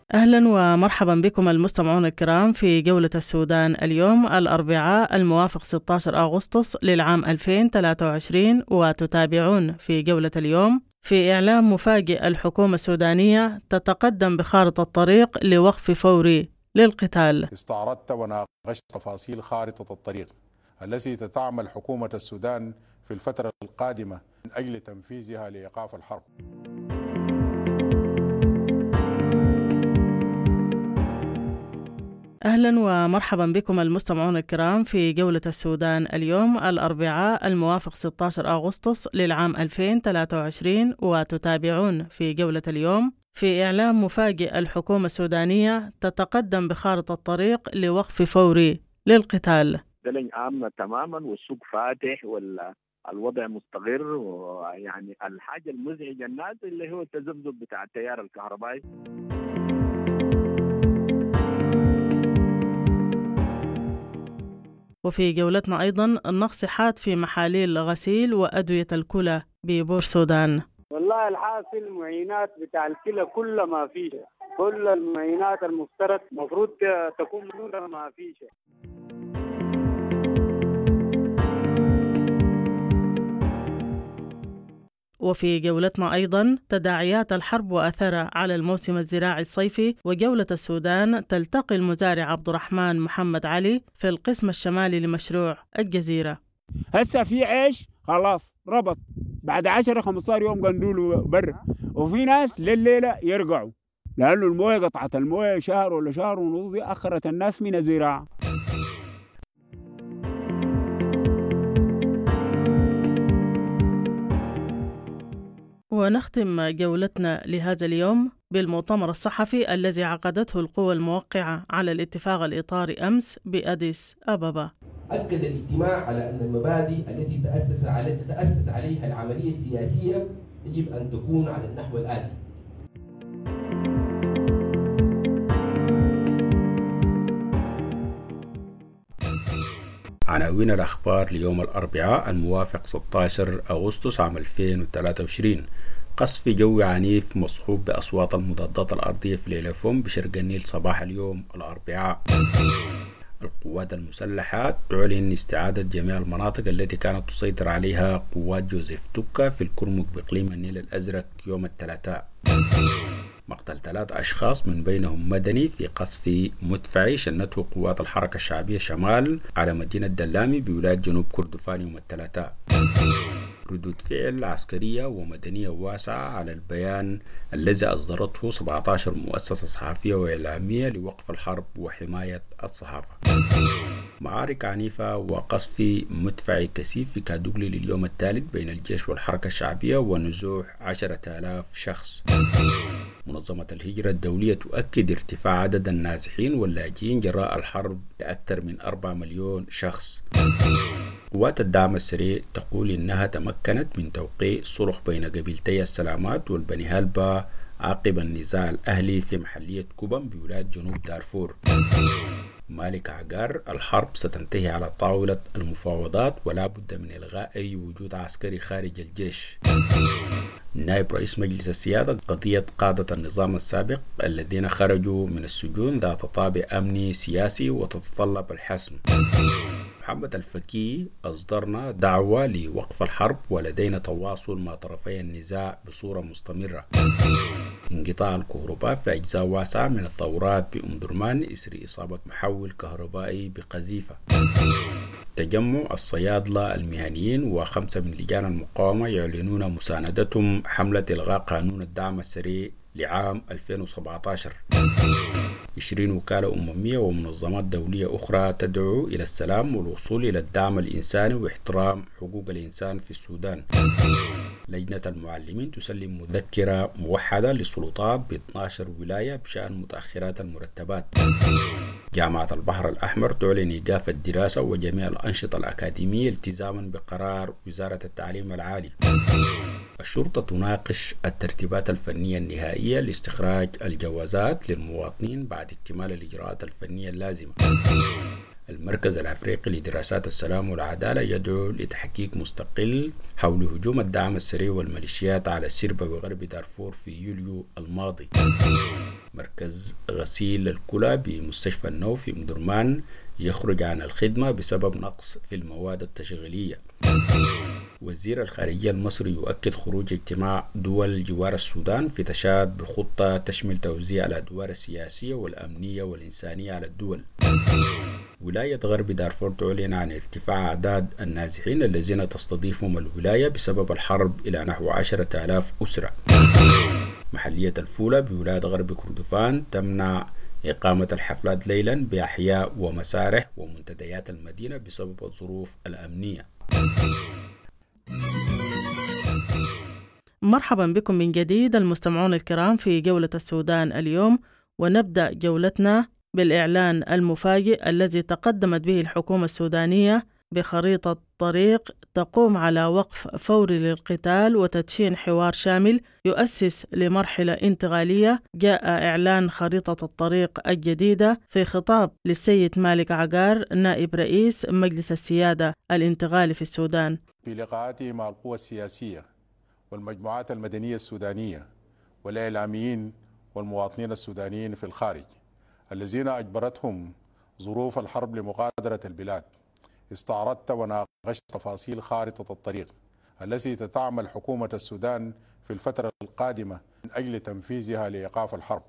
أهلا ومرحبا بكم المستمعون الكرام في جولة السودان اليوم الأربعاء الموافق 16 أغسطس للعام 2023، وتتابعون في جولة اليوم في إعلام مفاجئ الحكومة السودانية تتقدم بخارطة الطريق لوقف فوري للقتال. استعرضت وناقشت تفاصيل خارطة الطريق التي تتعمل حكومة السودان في الفترة القادمة من أجل تنفيذها لإيقاف الحرب. أهلا ومرحبا بكم المستمعون الكرام في جولة السودان اليوم الأربعاء الموافق 16 أغسطس للعام 2023، وتتابعون في جولة اليوم في إعلام مفاجئ الحكومة السودانية تتقدم بخارطة الطريق لوقف فوري للقتال. دلن عامة تماما والسوق فاتح والوضع مستقر، ويعني الحاجة المزعجة الناس اللي هو التذبذب بتاع التيار الكهربائي. وفي جولتنا أيضا النقص حاد في محاليل غسيل وأدوية الكلى ببور سودان. والله الحاصل معينات بتاع الكلى كلها ما فيش، كل المعينات المفترض مفروض تكون موجودة ما فيش. وفي جولتنا أيضا تداعيات الحرب وأثرها على الموسم الزراعي الصيفي، وجولة السودان تلتقي المزارع عبد الرحمن محمد علي في القسم الشمالي لمشروع الجزيرة. هسه في عيش خلاص ربط بعد 10-15 يوم قندول برا، وفي ناس لليلة يرجعوا لأنه المويه قطعت المويه شهر ولا شهر ونص، أخرت الناس من الزراعة. ونختم جولتنا لهذا اليوم بالمؤتمر الصحفي الذي عقدته القوى الموقعة على الاتفاق الإطاري أمس بأديس أبابا. أكد الاجتماع على أن المبادئ التي تتأسس عليها العملية السياسية يجب أن تكون على النحو الآتي: عناوين الأخبار ليوم الأربعاء الموافق 16 أغسطس عام 2023. قصف جوي عنيف مصحوب بأصوات المضادات الأرضية في العلفون بشرق النيل صباح اليوم الأربعاء. القوات المسلحة تعلن استعادة جميع المناطق التي كانت تسيطر عليها قوات جوزيف توكا في الكرمك بإقليم النيل الأزرق يوم الثلاثاء. مقتل 3 أشخاص من بينهم مدني في قصف مدفعي شنته قوات الحركة الشعبية شمال على مدينة دلامي بولاية جنوب كردفان يوم الثلاثاء. ردود فعل عسكرية ومدنية واسعة على البيان الذي أصدرته 17 مؤسسة صحفية وإعلامية لوقف الحرب وحماية الصحافة. معارك عنيفة وقصف مدفعي كثيف في كادوغلي لليوم الثالث بين الجيش والحركة الشعبية ونزوح 10,000 شخص. منظمة الهجرة الدولية تؤكد ارتفاع عدد النازحين واللاجئين جراء الحرب لأكثر من 4 مليون شخص. قوات الدعم السريع تقول إنها تمكنت من توقيع صلح بين قبيلتي السلامات والبني هالبا عقب النزاع الأهلي في محلية كوبان بولاية جنوب دارفور. مالك عقار: الحرب ستنتهي على طاولة المفاوضات ولا بد من إلغاء أي وجود عسكري خارج الجيش. نائب رئيس مجلس السيادة: قضية قادة النظام السابق الذين خرجوا من السجون ذات طابع أمني سياسي وتتطلب الحسم. محمد الفكي: أصدرنا دعوة لوقف الحرب ولدينا تواصل مع طرفي النزاع بصورة مستمرة. انقطاع الكهرباء في أجزاء واسعة من الثورات بأم درمان إثر إصابة محول كهربائي بقذيفة. تجمع الصيادلة المهنيين و5 من لجان المقاومة يعلنون مساندتهم حملة إلغاء قانون الدعم السريع لعام 2017. 20 وكالة أممية ومنظمات دولية أخرى تدعو إلى السلام والوصول إلى الدعم الإنساني واحترام حقوق الإنسان في السودان. لجنة المعلمين تسلم مذكرة موحدة للسلطات ب12 ولاية بشأن متأخرات المرتبات. جامعة البحر الأحمر تعلن إيقاف الدراسة وجميع الأنشطة الأكاديمية التزاما بقرار وزارة التعليم العالي. الشرطة تناقش الترتيبات الفنية النهائية لاستخراج الجوازات للمواطنين بعد اكتمال الإجراءات الفنية اللازمة. المركز الأفريقي لدراسات السلام والعدالة يدعو لتحقيق مستقل حول هجوم الدعم السريع والميليشيات على سربة وغرب دارفور في يوليو الماضي. مركز غسيل الكلى بمستشفى النو في مدرمان يخرج عن الخدمة بسبب نقص في المواد التشغيلية. وزير الخارجية المصري يؤكد خروج اجتماع دول جوار السودان في تشاد بخطة تشمل توزيع الأدوار السياسية والأمنية والإنسانية على الدول. ولاية غرب دارفور تعلن عن ارتفاع أعداد النازحين الذين تستضيفهم الولاية بسبب الحرب إلى نحو 10,000 أسرة. محلية الفولة بولاية غرب كردفان تمنع إقامة الحفلات ليلا بأحياء ومسارح ومنتديات المدينة بسبب الظروف الأمنية. مرحبا بكم من جديد المستمعون الكرام في جولة السودان اليوم، ونبدأ جولتنا بالإعلان المفاجئ الذي تقدمت به الحكومة السودانية بخريطة طريق تقوم على وقف فوري للقتال وتدشين حوار شامل يؤسس لمرحلة انتقالية. جاء إعلان خريطة الطريق الجديدة في خطاب للسيد مالك عقار نائب رئيس مجلس السيادة الانتقالي في السودان في لقاءاته مع القوى السياسية والمجموعات المدنية السودانية والإعلاميين والمواطنين السودانيين في الخارج الذين أجبرتهم ظروف الحرب لمغادرة البلاد. استعرضت وناقشت تفاصيل خارطة الطريق التي تتعمل حكومة السودان في الفترة القادمة من أجل تنفيذها لإيقاف الحرب.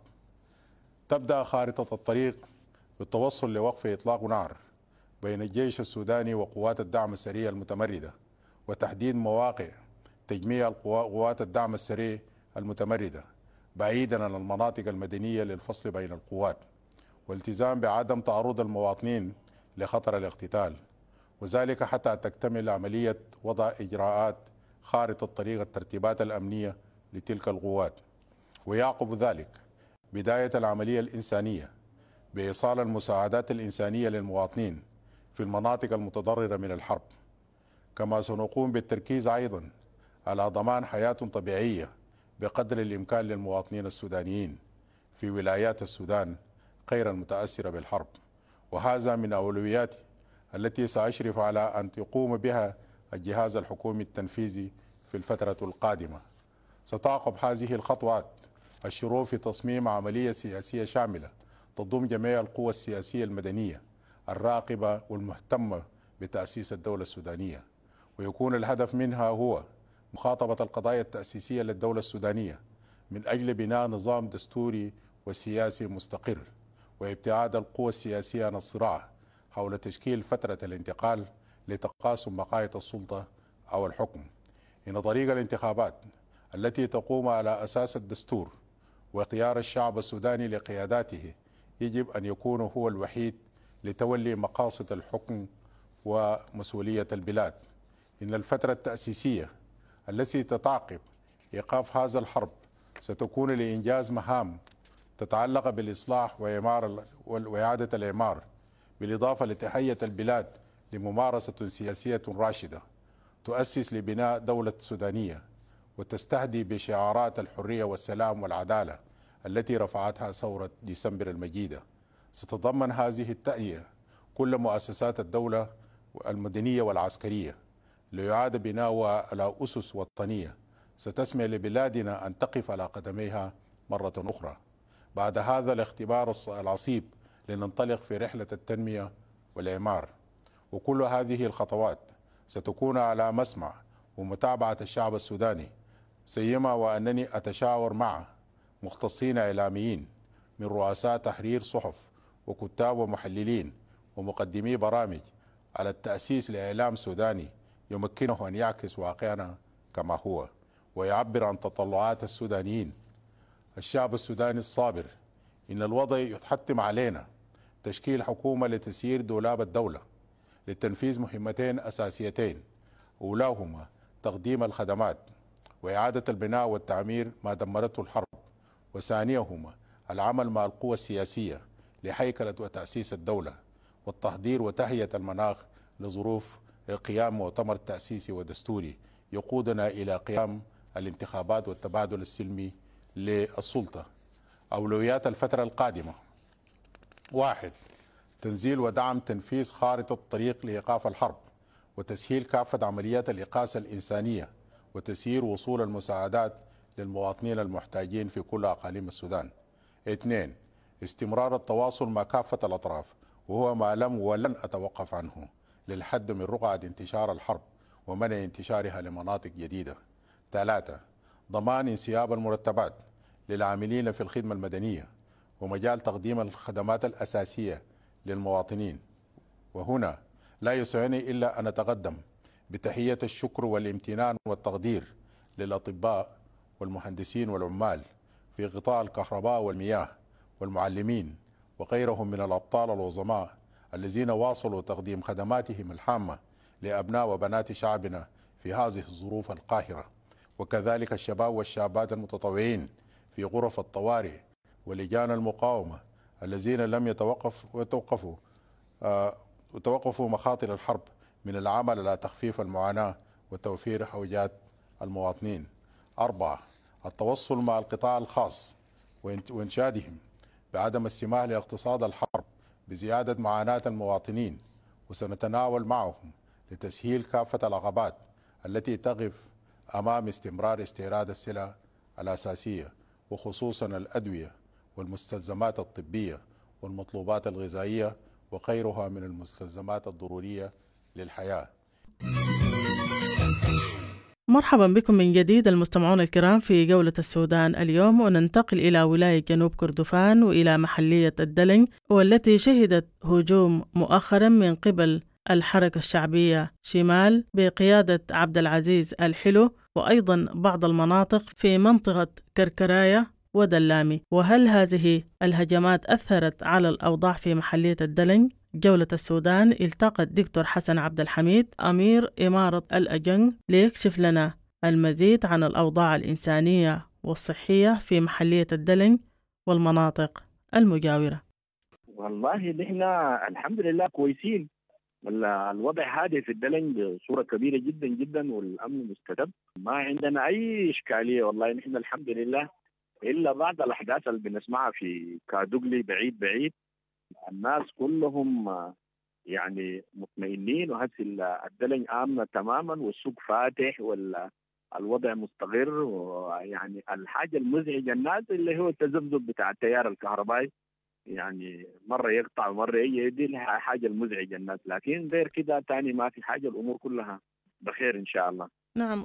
تبدأ خارطة الطريق بالتوصل لوقف إطلاق نار بين الجيش السوداني وقوات الدعم السريع المتمردة، وتحديد مواقع تجميع قوات الدعم السريع المتمردة بعيدا عن المناطق المدنية للفصل بين القوات، والالتزام بعدم تعرض المواطنين لخطر الاقتتال، وذلك حتى تكتمل عملية وضع إجراءات خارطة طريق الترتيبات الأمنية لتلك القوات. ويعقب ذلك بداية العملية الإنسانية بإيصال المساعدات الإنسانية للمواطنين في المناطق المتضررة من الحرب. كما سنقوم بالتركيز أيضا على ضمان حياة طبيعية بقدر الإمكان للمواطنين السودانيين في ولايات السودان غير المتأثرة بالحرب، وهذا من أولوياتي التي سأشرف على أن يقوم بها الجهاز الحكومي التنفيذي في الفترة القادمة. ستعقب هذه الخطوات الشروع في تصميم عملية سياسية شاملة تضم جميع القوى السياسية المدنية الراقبة والمهتمة بتأسيس الدولة السودانية، ويكون الهدف منها هو مخاطبة القضايا التأسيسية للدولة السودانية من أجل بناء نظام دستوري وسياسي مستقر، وابتعاد القوى السياسية عن الصراع حول تشكيل فترة الانتقال لتقاسم مقاعد السلطة أو الحكم. إن طريق الانتخابات التي تقوم على أساس الدستور واختيار الشعب السوداني لقياداته يجب أن يكون هو الوحيد لتولي مقاصد الحكم ومسؤولية البلاد. إن الفترة التأسيسية التي تتعقب إيقاف هذا الحرب ستكون لإنجاز مهام تتعلق بالإصلاح وإعادة الإعمار، بالإضافة لتحية البلاد لممارسة سياسية راشدة تؤسس لبناء دولة سودانية وتستهدي بشعارات الحرية والسلام والعدالة التي رفعتها ثورة ديسمبر المجيدة. ستتضمن هذه التأيية كل مؤسسات الدولة المدنية والعسكرية ليعاد بناؤها على أسس وطنية ستسمح لبلادنا أن تقف على قدميها مرة أخرى. بعد هذا الاختبار العصيب لننطلق في رحلة التنمية والإعمار، وكل هذه الخطوات ستكون على مسمع ومتابعة الشعب السوداني، سيما وأنني أتشاور مع مختصين إعلاميين من رؤساء تحرير صحف وكتاب ومحللين ومقدمي برامج على التأسيس لإعلام سوداني يمكنه أن يعكس واقعنا كما هو ويعبر عن تطلعات السودانيين. الشعب السوداني الصابر، إن الوضع يتحتم علينا تشكيل حكومة لتسيير دولاب الدولة لتنفيذ مهمتين أساسيتين، أولاهما تقديم الخدمات وإعادة البناء والتعمير ما دمرته الحرب، وثانيهما العمل مع القوى السياسية لهيكلة وتأسيس الدولة والتحضير وتهيئة المناخ لظروف قيام مؤتمر تأسيسي ودستوري يقودنا إلى قيام الانتخابات والتبادل السلمي للسلطة. أولويات الفترة القادمة: 1. تنزيل ودعم تنفيذ خارطة الطريق لإيقاف الحرب وتسهيل كافة عمليات الإغاثة الإنسانية وتسيير وصول المساعدات للمواطنين المحتاجين في كل أقاليم السودان. 2. استمرار التواصل مع كافة الأطراف، وهو ما لم ولن أتوقف عنه، للحد من رقعة انتشار الحرب ومنع انتشارها لمناطق جديدة. 3. ضمان انسياب المرتبات للعاملين في الخدمة المدنية ومجال تقديم الخدمات الأساسية للمواطنين. وهنا لا يسعني إلا أن أتقدم بتحية الشكر والامتنان والتقدير للأطباء والمهندسين والعمال في قطاع الكهرباء والمياه والمعلمين وغيرهم من الأبطال العظماء الذين واصلوا تقديم خدماتهم الهامة لأبناء وبنات شعبنا في هذه الظروف القاهرة، وكذلك الشباب والشابات المتطوعين في غرف الطوارئ ولجان المقاومة الذين لم يتوقفوا مخاطر الحرب من العمل على تخفيف المعاناة وتوفير حوجات المواطنين. 4. التوصل مع القطاع الخاص وإنشادهم بعدم السماح لاقتصاد الحرب بزيادة معاناة المواطنين، وسنتناول معهم لتسهيل كافة العقبات التي تقف أمام استمرار استيراد السلع الأساسية، وخصوصا الأدوية والمستلزمات الطبية والمطلوبات الغذائية وغيرها من المستلزمات الضرورية للحياة. مرحبا بكم من جديد المستمعون الكرام في جولة السودان اليوم، وننتقل إلى ولاية جنوب كردفان وإلى محلية الدلنج، والتي شهدت هجوم مؤخرا من قبل الحركة الشعبية شمال بقيادة عبد العزيز الحلو، وأيضا بعض المناطق في منطقة كركراية ودلامي. وهل هذه الهجمات أثرت على الأوضاع في محلية الدلنج؟ جولة السودان التقت دكتور حسن عبد الحميد أمير إمارة الأجنج ليكشف لنا المزيد عن الأوضاع الإنسانية والصحية في محلية الدلنج والمناطق المجاورة. والله نحن الحمد لله كويسين، الوضع هادئ في الدلنج بصورة كبيرة جدا جدا، والأمن مستتب، ما عندنا أي إشكالية. والله نحن الحمد لله، إلا بعض الأحداث اللي بنسمعها في كادوغلي بعيد الناس كلهم يعني مطمئنين، وهسه الدلنج آمنة تماما والسوق فاتح والوضع مستقر. ويعني الحاجة المزعجة الناس اللي هو التذبذب بتاع التيار الكهربائي، يعني مرة يقطع ومرة يجي، دي الحاجة المزعجة الناس، لكن غير كده تاني ما في حاجة، الأمور كلها بخير إن شاء الله. نعم.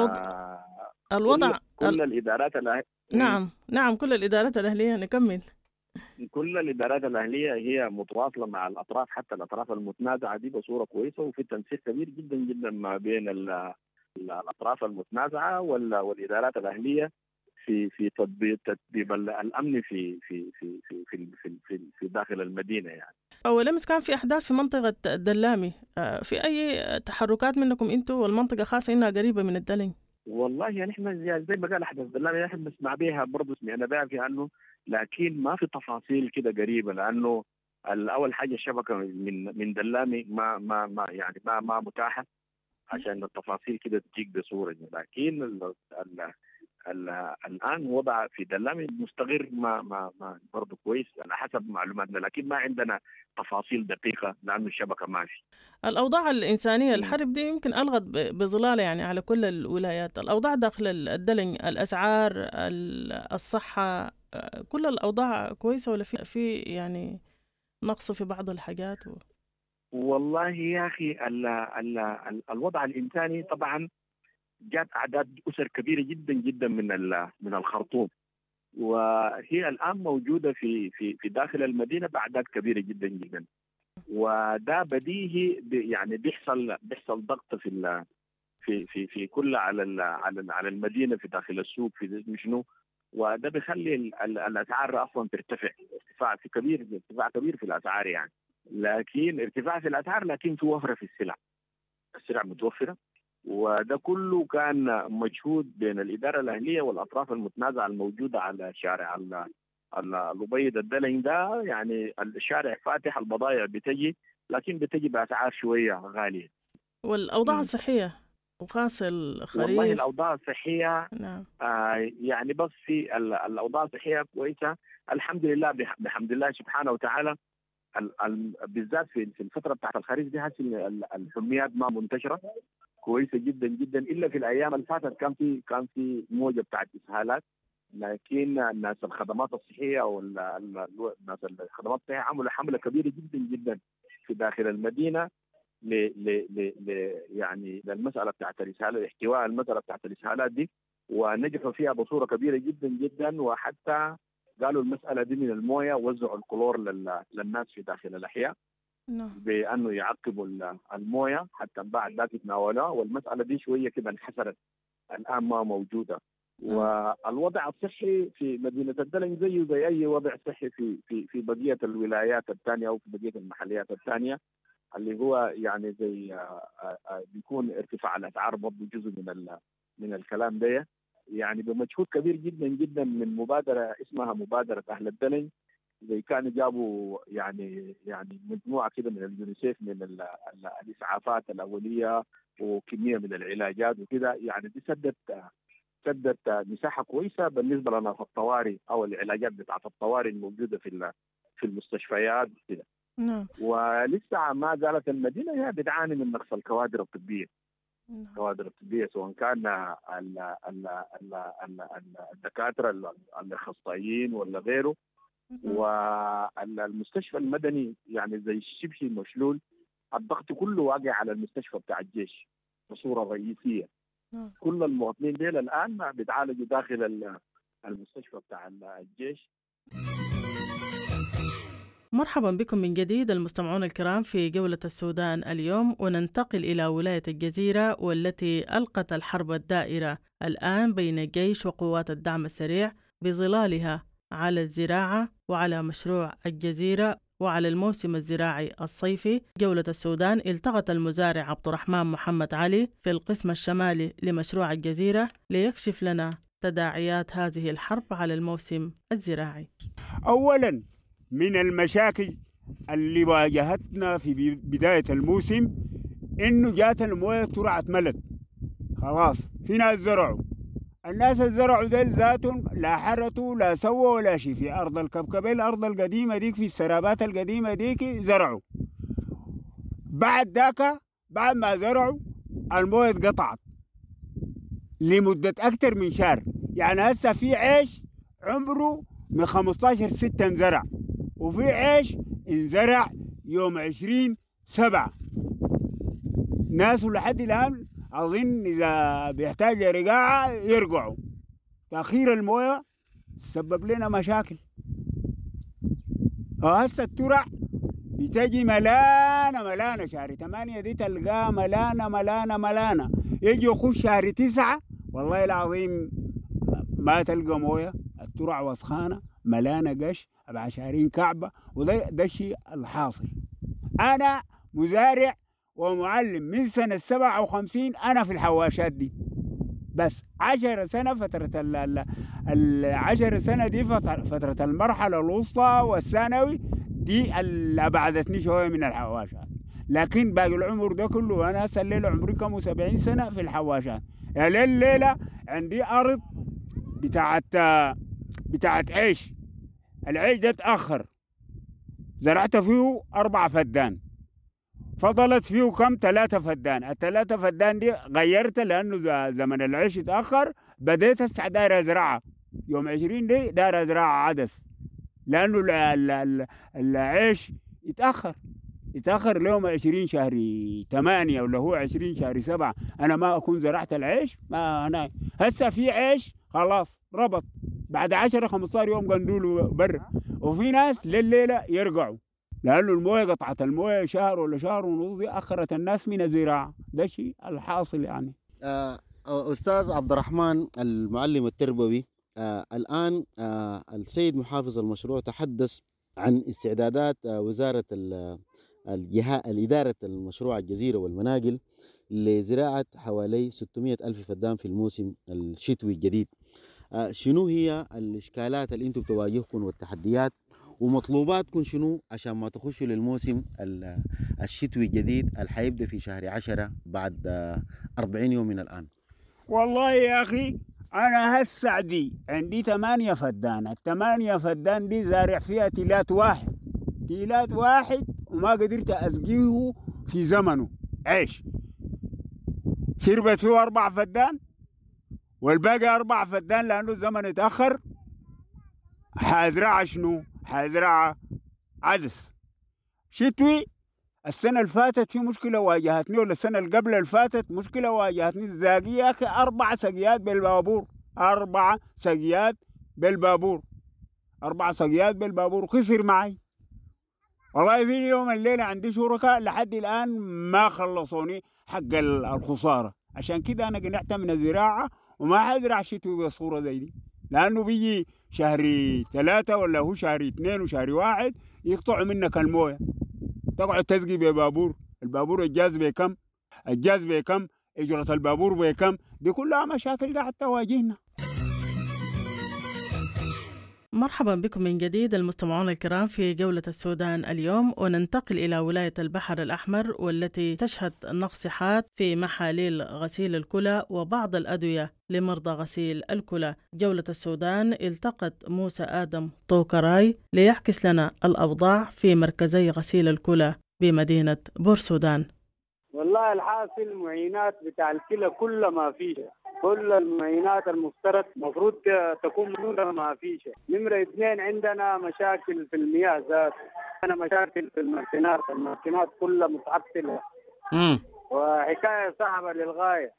الوضع كل الإدارات نعم كل الإدارات الأهلية نكمل. كل الإدارات الأهلية هي متواصلة مع الأطراف، حتى الأطراف المتنازعة دي بصورة كويسة، وفي تنسيق كبير جدا جدا ما بين الأطراف المتنازعة والإدارات الأهلية في تطبيق الأمن في في في في في في, في, في داخل المدينة. يعني أول أمس كان في أحداث في منطقة الدلامي، في أي تحركات منكم أنتم والمنطقة خاصة إنها قريبة من الدلنج؟ والله يعني احنا زي ما قال أحداث دلامي احنا بنسمع بها برضه، سمعنا بها في عنه، لكن ما في تفاصيل كده قريبة، لأنه الأول حاجة الشبكة من دلامي ما يعني ما متاحة عشان التفاصيل كده تجيك بصورة. لكن الآن وضع في دلامي مستقر، ما برضه كويس على حسب معلوماتنا، لكن ما عندنا تفاصيل دقيقة لأنه الشبكة ما في. الأوضاع الإنسانية، الحرب دي يمكن ألغت بظلالة يعني على كل الولايات. الأوضاع داخل الدلنج، الأسعار، الصحة، كل الأوضاع كويسة ولا في يعني نقص في بعض الحاجات؟ والله يا أخي الوضع الإنساني طبعا جات أعداد أسر كبيرة جدا جدا من الخرطوم، وهي الآن موجودة في داخل المدينة بأعداد كبيرة جدا جدا، وده بديهي يعني بيحصل ضغط في كل على المدينة في داخل السوق في شنو، وده بيخلي الأسعار أصلا ترتفع ارتفاع كبير في الأسعار يعني. لكن ارتفاع في الأسعار، لكن في وفرة في السلع متوفرة، وده كله كان مجهود بين الإدارة الأهلية والأطراف المتنازعة الموجودة على شارع الأبيض الدلنج ده. يعني الشارع فاتح، البضائع بتجي، لكن بتجي بأسعار شوية غالية. والأوضاع الصحية وخاصة الخريف؟ والله الأوضاع الصحية نعم. يعني بس في الأوضاع الصحية كويسة الحمد لله، بحمد الله سبحانه وتعالى. بالذات في الفترة بتاعت الخريف دي الحميات ما منتشرة كويسة جدا جدا، إلا في الأيام اللي فاتت كان في موجة بتاعت إسهالات، لكن الناس الخدمات الصحيه او الناس الخدمات الصحيه عملوا حمله كبيره جدا جدا في داخل المدينه ل يعني للمساله بتاعت الاسهال، احتواء المساله بتاعت الاسهالات دي، ونجحوا فيها بصوره كبيره جدا جدا. وحتى قالوا المساله دي من المويه، وزعوا الكلور للناس في داخل الاحياء بانه يعقبوا المويه حتى بعد ذاك يتناولوها، والمساله دي شويه كده انحسرت الان ما موجوده. والوضع الصحي في مدينه الدلن زيه زي اي وضع صحي في بقيه الولايات الثانيه او في بقيه المحليات الثانيه، اللي هو يعني زي بيكون ارتفاع الاسعار برضه جزء من الكلام ده، يعني بمجهود كبير جدا جدا من مبادره اسمها مبادره اهل الدلن. زي كانوا جابوا يعني مجموعه كده من اليونيسيف من الاسعافات الاوليه وكميه من العلاجات وكده، يعني دي سدت مساحه كويسه بالنسبه لنا في الطوارئ او العلاجات بتاعت الطوارئ الموجوده في المستشفيات كده. نعم. ولسه ما زالت المدينه هي بتعاني من نقص الكوادر الطبيه. الكوادر الطبيه سواء كان الدكاتره الاخصائيين ولا غيره. والمستشفى المدني يعني زي شبه مشلول، الضغط كله واقع على المستشفى بتاع الجيش بصوره رئيسيه. كل المواطنين ديل الان بيتعالجوا داخل المستشفى بتاع الجيش. مرحبا بكم من جديد المستمعون الكرام في جولة السودان اليوم، وننتقل إلى ولاية الجزيرة، والتي ألقت الحرب الدائرة الآن بين الجيش وقوات الدعم السريع بظلالها على الزراعة وعلى مشروع الجزيرة وعلى الموسم الزراعي الصيفي. جولة السودان التقت المزارع عبد الرحمن محمد علي في القسم الشمالي لمشروع الجزيرة ليكشف لنا تداعيات هذه الحرب على الموسم الزراعي. أولاً من المشاكل اللي واجهتنا في بداية الموسم إنه جات المويه ترعت ملل. خلاص في ناس زرعوا، الناس الزرعوا ديل ذاتهم لا حرتوا لا سووا ولا شيء في أرض الكبكبة، الأرض القديمة ديك في السرابات القديمة ديك زرعوا. بعد ذاك بعد ما زرعوا المويه اتقطعت لمدة أكثر من شهر. يعني هسه في عيش عمره من 15/6 انزرع، وفي عيش انزرع يوم 20/7. ناس لحد الآن أظن إذا بيحتاج رقاعة يرقعوا. تأخير المويه سبب لنا مشاكل. وهسه الترع بتجي ملانة شهر 8 دي تلقاها ملانة. يجي يخش شهر 9 والله العظيم ما تلقى مويه، الترع وسخانة ملانة قش بعشارين كعبة. وده الشيء الحاصل. أنا مزارع ومعلم من سنة 57 أنا في الحواشات دي، بس 10 سنة فترة 10 سنة دي فترة المرحلة الوسطى والثانوي دي اللي أبعدتني شوية من الحواشات. لكن باقي العمر ده كله أنا هسه الليلة عمري كم 70 سنة في الحواشات. يعني الليلة عندي أرض بتاعت عيش. العيش ده تأخر، زرعت فيه 4 فدان، فضلت فيه كم 3 فدان. ال3 فدان دي غيرت لأنه زمن العيش اتأخر. بديت هسه داير أزرعها يوم 20 دي داير أزرعها عدس، لأنه العيش يتأخر ليوم 20 شهر 8 ولا هو 20 شهر 7 أنا ما أكون زرعت العيش. ما أنا هسه في عيش خلاص ربط بعد 10-15 يوم قندوله برا، وفي ناس لليلة يرقعوا لأنه المويه قطعت المويه شهر ولا شهر ونص دي أخرت الناس من الزراعة. ده شيء الحاصل يعني. أستاذ عبد الرحمن المعلم التربوي، الآن السيد محافظ المشروع تحدث عن استعدادات وزارة الإدارة المشروع الجزيرة والمناقل لزراعة حوالي 600 ألف فدان في الموسم الشتوي الجديد. شنو هي الإشكالات اللي أنتم بتواجهكم والتحديات ومطلوباتكم شنو عشان ما تخشوا للموسم الشتوي الجديد اللي حيبدأ في شهر 10 بعد 40 يوم من الآن؟ والله يا أخي أنا هسه دي عندي 8 فدان. ال8 فدان دي زارع فيها تيلات واحد وما قدرت أسقيه في زمنه عيش. شربت فيه 4 فدان والباقي 4 فدان لأنه الزمن اتأخر. حازرع شنو؟ حازرع عدس شتوي. السنة اللي فاتت في مشكلة واجهتني، ولا السنة اللي قبل اللي فاتت مشكلة واجهتني. الزاقية يا أخي 4 سقيات بالبابور، 4 سقيات بالبابور، 4 سقيات بالبابور، خسر معي. والله في يوم الليلة عندي شركاء لحد الآن ما خلصوني حق الخسارة. عشان كده أنا قنعت من الزراعة وما حزرع شتوي بصورة زي دي، لأنه بيجي شهر 3 ولا هو شهر 2 وشهر 1 يقطعوا منك المويه، تقعد تسقي ببابور. البابور الجاز بكم؟ الجاز بكم؟ اجرة البابور بكم؟ دي كلها مشاكل قاعد تواجهنا. مرحبا بكم من جديد المستمعون الكرام في جولة السودان اليوم، وننتقل إلى ولاية البحر الأحمر والتي تشهد نقص في محاليل غسيل الكلى وبعض الأدوية لمرضى غسيل الكلى. جولة السودان التقت موسى آدم طوكراي ليحكس لنا الأوضاع في مركزي غسيل الكلى بمدينة بورسودان. والله الحاصل معينات بتاع الكلى كلها ما فيها، كل المعينات المفترض مفروض تكون موجودة ما فيش. نمرة 2 عندنا مشاكل في المياه ذات، عندنا مشاكل في الماكينات كلها متعطلة. وحكاية صعبة للغاية.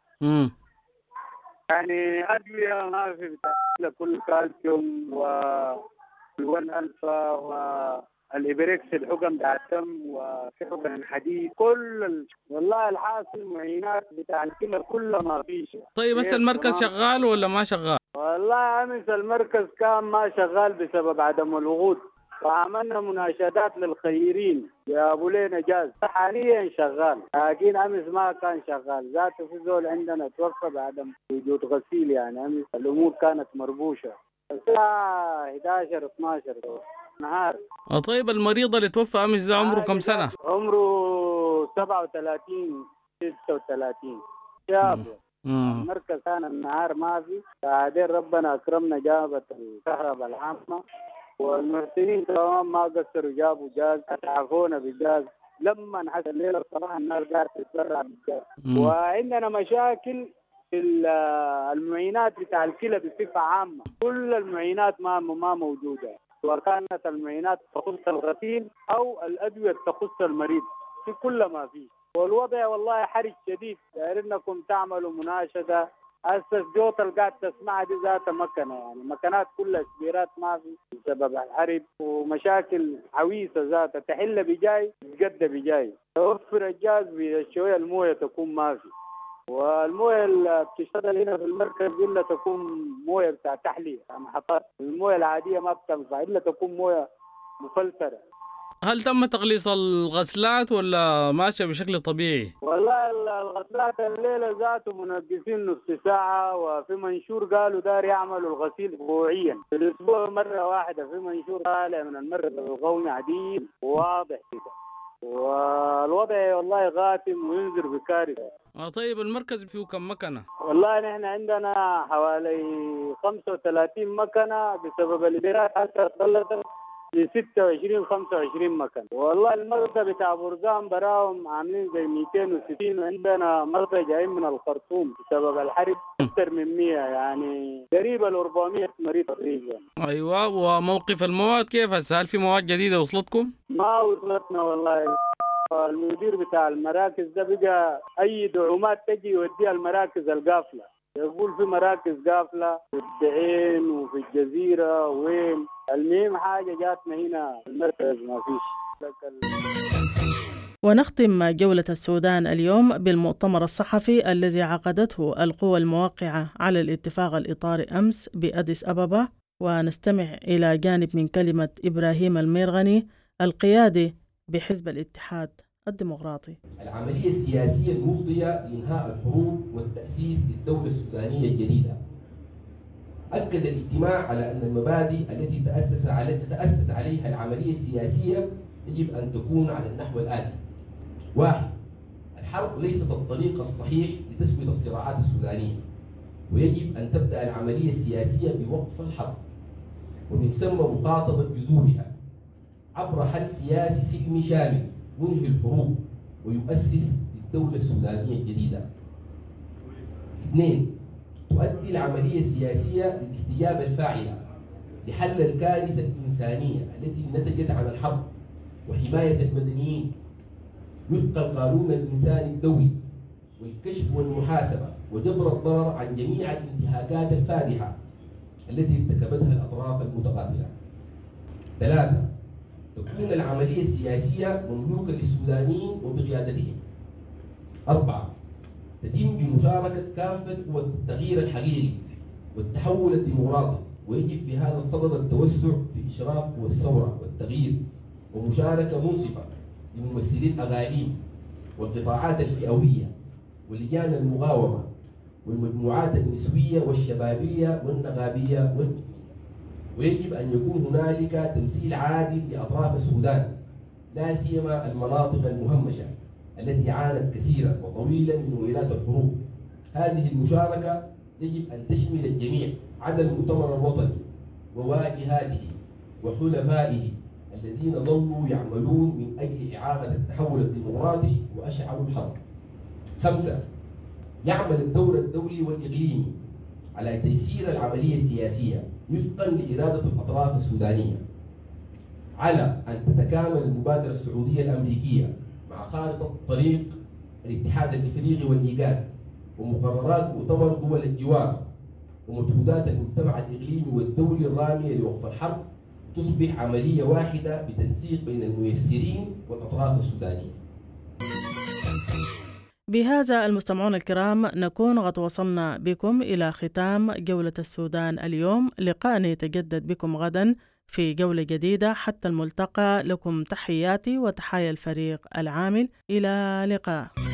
يعني أدوية ما في بتاع كل كالسيوم والون ألفا والإبريكس الحقن بتاع الدم وحقن الحديد والله الحاصل معينات بتاع الكلى كلها ما فيش. طيب بس المركز شغال ولا ما شغال؟ والله أمس المركز كان ما شغال بسبب عدم الوجود، وعملنا مناشدات للخيرين جابوا لنا جاز حاليا شغال، لكن أمس ما كان شغال. ذاته في زول عندنا توفى بعدم وجود غسيل، يعني أمس الأمور كانت مربوشة. الساعة 11-12 نهار. طيب المريض اللي توفى أمس ده عمره كم سنة؟ عمره 37-36 شاب. المركز كان النهار ما في، بعدين ربنا أكرمنا جابت الكهرباء العامة، والمحسنين تمام ما قصروا جابوا جاز، أتعافونا بالجاز. لما حتى الليلة الصراحة الناس قاعدة تتبرع بالجاز. وعندنا مشاكل في المعينات بتاع الكلى بصفة عامة، كل المعينات ما موجودة، وكانت المعينات تخص الغسيل أو الأدوية تخص المريض، في كل ما فيه. والوضع والله حرج شديد. دايرينكم تعملوا مناشدة. أساس جوت القاعد تسمع دي ذات مكنة، يعني مكانات كلها سبيرات ما في بسبب الحرب، ومشاكل عويصة ذاتها تحل بجاي تقدر بجاي. توفر الجاز بشوية الموية تكون ما في، والمويه اللي بتشتغل هنا في المركز الا تكون مويه بتاع تحليه محطات. المويه العاديه ما بتنفع الا تكون مويه مفلتره. هل تم تقليص الغسلات ولا ماشيه بشكل طبيعي؟ والله الغسلات الليله ذاته منقصين نص ساعه، وفي منشور قالوا دار يعملوا الغسيل اسبوعيا في الاسبوع مره واحده. في منشور طالع من المركز القومي عديد واضح كده، والوضع والله غاتم وينذر بكارثه. طيب المركز فيه كم مكنه؟ والله نحن عندنا حوالي 35 مكنه بسبب الادارات حتى ظلت ل 26-25 مكنه. والله المرضى بتاع برقام براهم عاملين زي 260، وعندنا مرضى جايين من الخرطوم بسبب الحرب اكثر من 100، يعني قريبه ل 400 مريض تقريبا. ايوه. وموقف المواد كيف هسه؟ هل في مواد جديده وصلتكم؟ ما وصلتنا والله. المدير بتاع المراكز ده بقى اي دعومات تجي يوديها المراكز القافله، يقول في مراكز قافله في الدعين وفي الجزيره وين. المهم حاجه جاتنا هنا المركز ما فيش. ونختم جولة السودان اليوم بالمؤتمر الصحفي الذي عقدته القوى الموقعة على الاتفاق الإطاري أمس بأديس أبابا، ونستمع إلى جانب من كلمة إبراهيم الميرغني القيادي بحزب الاتحاد الديمقراطي. العملية السياسية المفضية لإنهاء الحروب والتأسيس للدولة السودانية الجديدة. أكد الاجتماع على أن المبادئ التي تتأسس عليها العملية السياسية يجب أن تكون على النحو الآتي: 1. الحرب ليست الطريق الصحيح لتسوية الصراعات السودانية، ويجب أن تبدأ العملية السياسية بوقف الحرب ومن ثم مخاطبة جذورها عبر حل سياسي سلمي شامل ينهي الحروب ويؤسس للدولة السودانية الجديدة. 2. تؤدي العملية السياسية للاستجابة الفاعلة لحل الكارثة الإنسانية التي نتجت عن الحرب وحماية المدنيين وفق القانون الإنساني الدولي والكشف والمحاسبة وجبر الضرر عن جميع الانتهاكات الفادحة التي ارتكبتها الأطراف المتقابلة. 3. تكون العملية السياسية مملوكة للسودانيين وبقيادتهم. 4. تتم بمشاركة كافة قوى التغيير الحقيقي والتحول الديمقراطي، ويجب في هذا الصدد التوسع في إشراك قوى الثورة والتغيير ومشاركة منصفة لممثلي الأقاليم والقطاعات الفئوية ولجان المقاومة والمجموعات النسوية والشبابية والنقابية ويجب أن يكون هنالك تمثيل عادل لأطراف السودان، لا سيما المناطق المهمشة التي عانت كثيرا وطويلا من ويلات الحروب. هذه المشاركة يجب أن تشمل الجميع عدا المؤتمر الوطني وواجهاته وحلفائه الذين ظلوا يعملون من أجل إعادة التحول الديمقراطي وأشعلوا الحرب. 5. يعمل الدور الدولي والإقليمي على تيسير العملية السياسية وفقا لإرادة الأطراف السودانية، على أن تتكامل المبادرة السعودية الأمريكية مع خارطة طريق الاتحاد الإفريقي والإيجاد ومقررات مؤتمر دول الجوار ومجهودات المجتمع الإقليمي والدولي الرامية لوقف الحرب، تصبح عملية واحدة بتنسيق بين الميسرين والأطراف السودانية. بهذا المستمعون الكرام نكون قد وصلنا بكم إلى ختام جولة السودان اليوم. لقاء يتجدد بكم غدا في جولة جديدة. حتى الملتقى، لكم تحياتي وتحايا الفريق العامل. إلى لقاء.